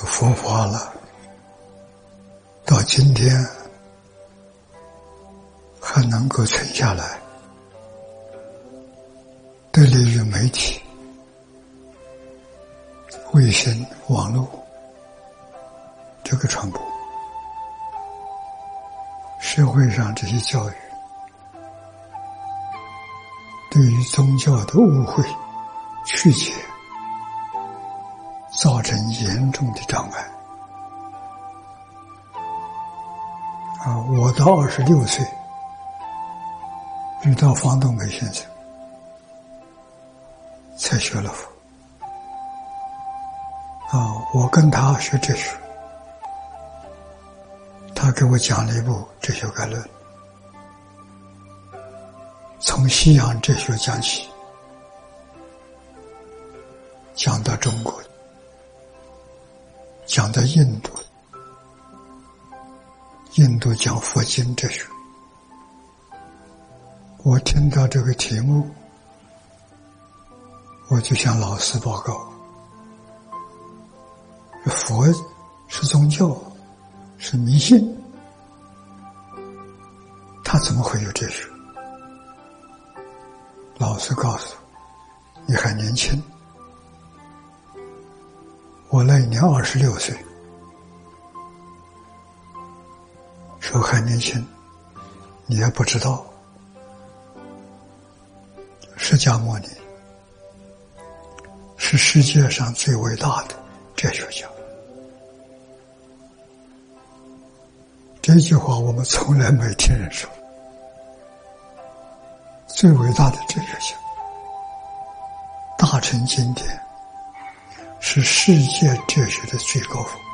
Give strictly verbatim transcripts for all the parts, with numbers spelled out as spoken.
佛法了，到今天还能够存下来，得力于媒体、卫星、网络这个传播。社会上这些教育对于宗教的误会、曲解造成严重的障碍。啊，我到二十六岁遇到方东梅先生，才学了佛。啊，我跟他学哲学，他给我讲了一部《哲学概论》，从西洋哲学讲起，讲到中国，讲到印度，印度讲佛经哲学。我听到这个题目，我就向老师报告，佛是宗教，是迷信，他怎么会有哲学？老师告诉我，你还年轻。我那一年二十六岁，说还年轻，你也不知道，释迦牟尼是世界上最伟大的哲学家。这句话我们从来没听人说。最伟大的哲学家，大乘经典是世界哲学的最高峰，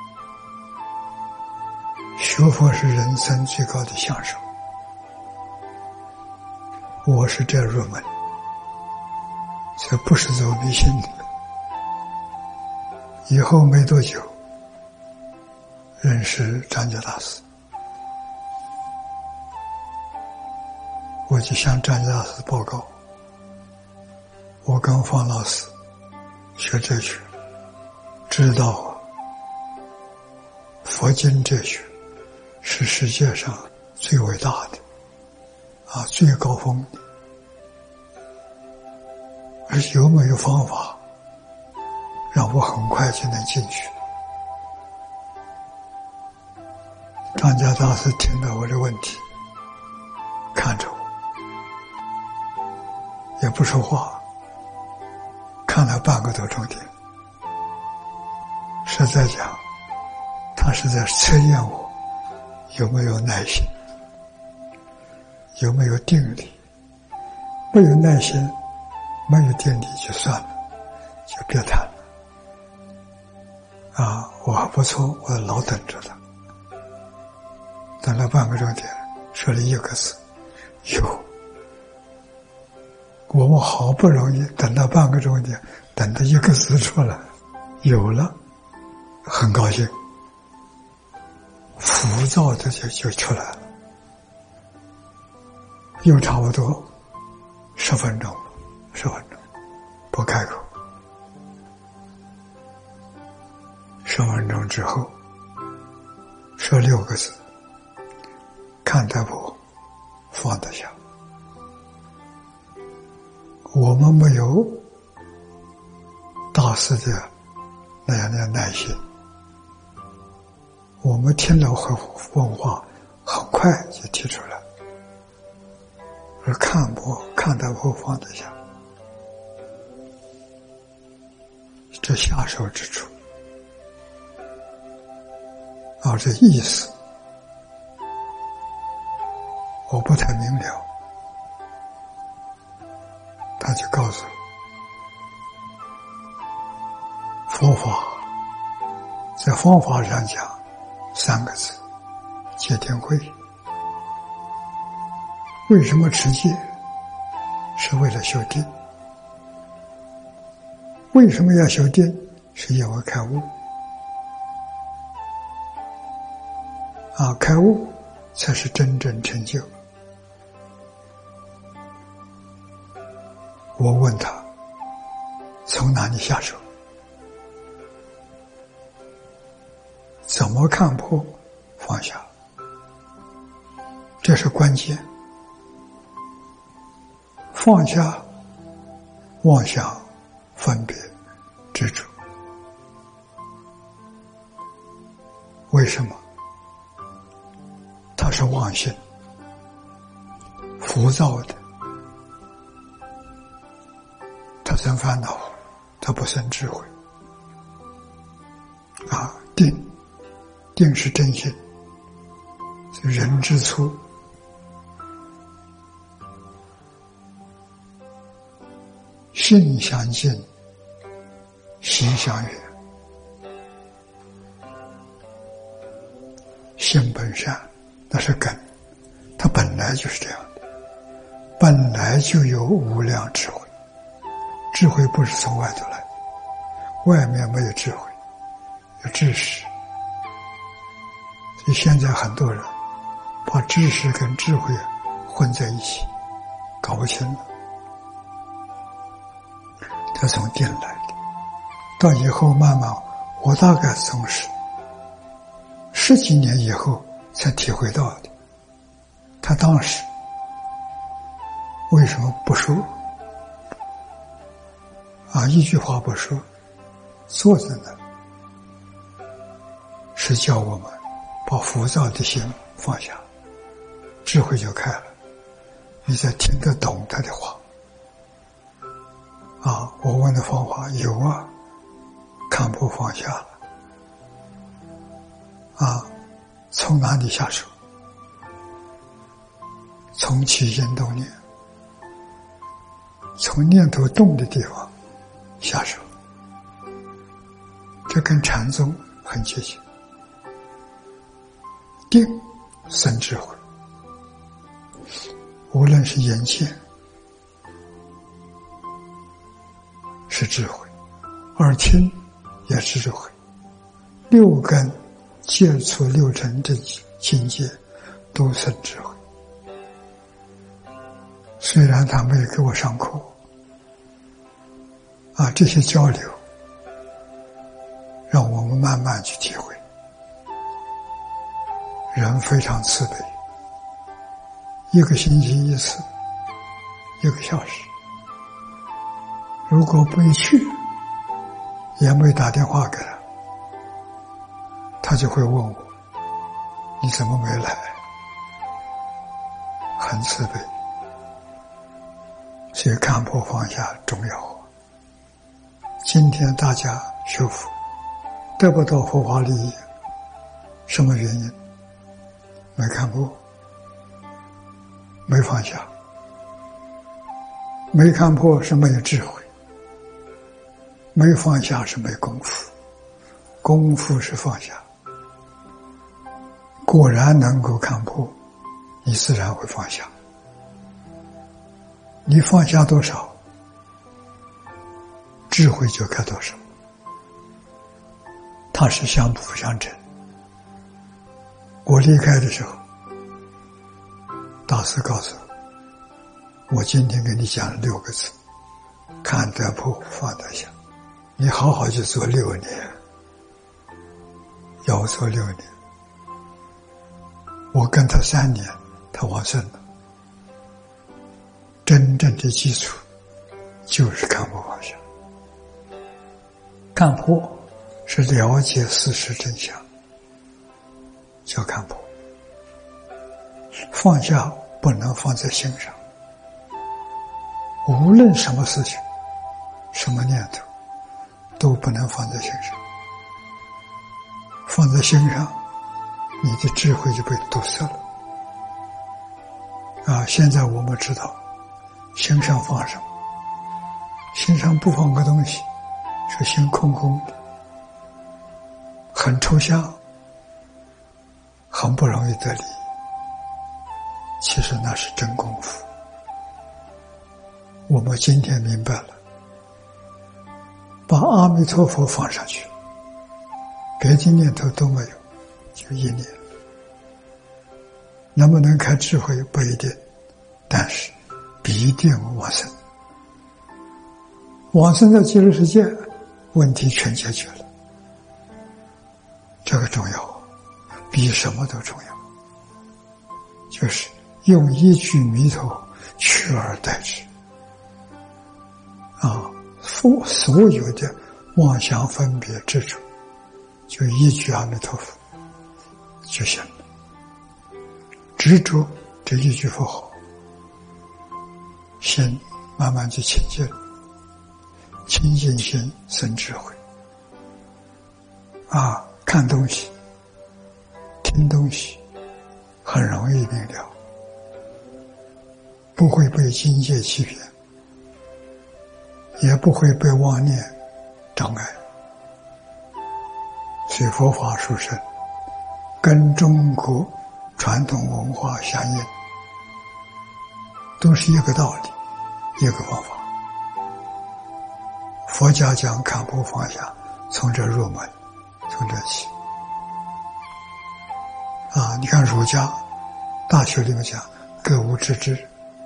学佛是人生最高的享受。我是这入门，这不是走迷信的。以后没多久认识张家大师，我就向张家大师报告，我跟方老师学哲学，知道佛经哲学是世界上最伟大的啊，最高峰的，而有没有方法让我很快就能进去？张家大师听到我的问题，看着我，也不说话，看了半个多钟点。实在讲，他是在测验我有没有耐心，有没有定力。没有耐心，没有定力就算了，就别谈了。啊，我还不错，我老等着他。等了半个钟点，说了一个字，有。我们好不容易等到半个钟点，等到一个字出来，有了，很高兴，浮躁的就就出来了。又差不多十分钟，十分钟不开口。十分钟之后，说六个字：看得破，放得下。我们没有大师的那样的耐心，我们听了问话，很快就提出来，而看破，看得破，放得下，这下手之处，而这意思我不太明了。他就告诉我，佛法在方法上讲三个字：戒定慧。为什么持戒？是为了修定。为什么要修定？是因为开悟。啊，开悟才是真正成就。我问他从哪里下手， 怎么看破放下？这是关键。放下妄想、分别、执着。为什么？它是妄心，浮躁的，它生烦恼，它不生智慧。啊，定，定是真心，是人之初。性相近，习相远。性本善，那是根，它本来就是这样的，本来就有无量智慧。智慧不是从外头来，外面没有智慧，有知识。所以现在很多人把知识跟智慧混在一起，搞不清了。它从定来的，到以后慢慢，我大概从十十几年以后才体会到的。他当时为什么不说？啊，一句话不说，坐在那，是叫我们把浮躁的心放下，智慧就开了，你才听得懂他的话。啊，我问的方法有啊，看破放下了。啊，从哪里下手？从起心动念，从念头动的地方下手，这跟禅宗很接近。定生智慧，无论是眼见是智慧，耳听也是智慧，六根接触六尘的境界都生智慧。虽然他没有给我上课啊，这些交流让我们慢慢去体会。人非常慈悲，一个星期一次，一个小时，如果不一去，也没打电话给他，他就会问我，你怎么没来？很慈悲。所以看破放下重要。今天大家修福得不到佛法利益，什么原因？没看破，没放下。没看破是没有智慧，没放下是没功夫，功夫是放下。果然能够看破，你自然会放下。你放下多少，智慧就开多少。它是相辅相成。我离开的时候，大师告诉我，我今天给你讲了六个字：看得破，放得下。你好好去做六年，要我做六年。我跟他三年，他往生了。真正的基础就是看破放下。看破是了解事实真相，叫看破。放下不能放在心上，无论什么事情、什么念头，都不能放在心上。放在心上，你的智慧就被堵塞了。啊，现在我们知道，心上放什么？心上不放个东西，是心空空的，很抽象，很不容易得力。其实那是真功夫。我们今天明白了，把阿弥陀佛放上去，别的念头都没有，就一念。能不能开智慧不一定，但是必定往生。往生在极乐世界，问题全解决了。 这个重要，比什么都重要。就是用一句弥陀取而代之啊，所所有的妄想分别执着，就一句阿弥陀佛就行了。执着这一句佛号，心慢慢就清净，清净心生智慧啊，看东西听东西很容易明了，不会被境界欺骗，也不会被妄念障碍。所以佛法殊胜，跟中国传统文化相应，都是一个道理，一个方法。佛家讲看破放下，从这入门，从这起啊！你看儒家大学里面讲格物致知，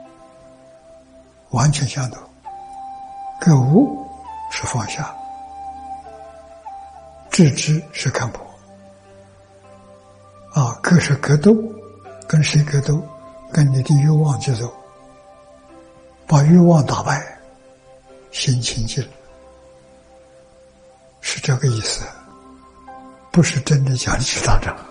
完全相同。格物是放下，致知是看破。啊，格是格斗，跟谁格斗？跟你的欲望节奏，把欲望打败，心清净，是这个意思，不是真的讲你去打仗。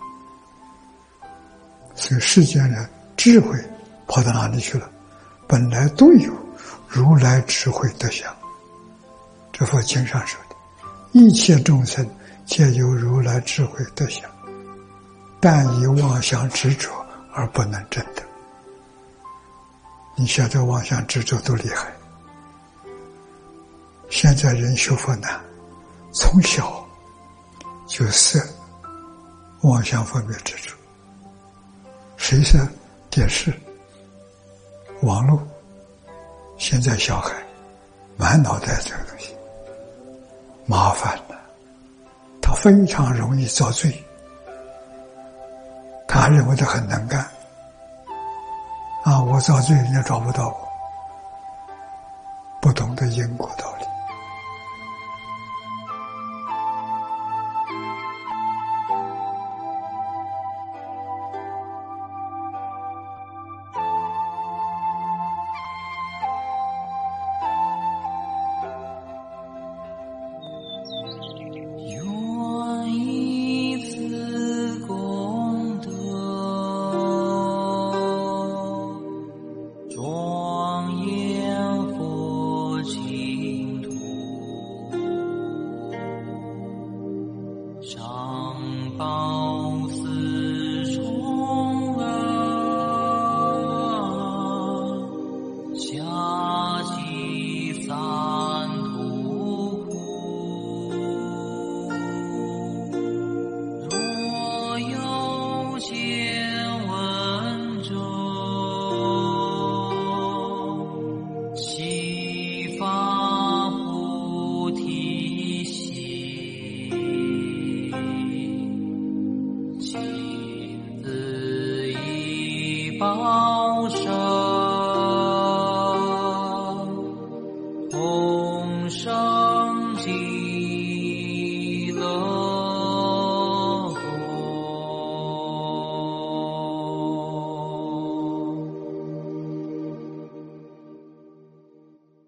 所以世间人智慧跑到哪里去了？本来都有如来智慧德相，这佛经上说的，一切众生皆有如来智慧德相，但以妄想执着而不能证得。你晓得妄想执着多厉害。现在人修佛难，从小就设妄想分别执着。谁设？电视、网络。现在小孩满脑袋这个东西，麻烦了，他非常容易遭罪，他还认为他很能干啊！我遭罪，人家找不到我，不懂得因果道理。 保守。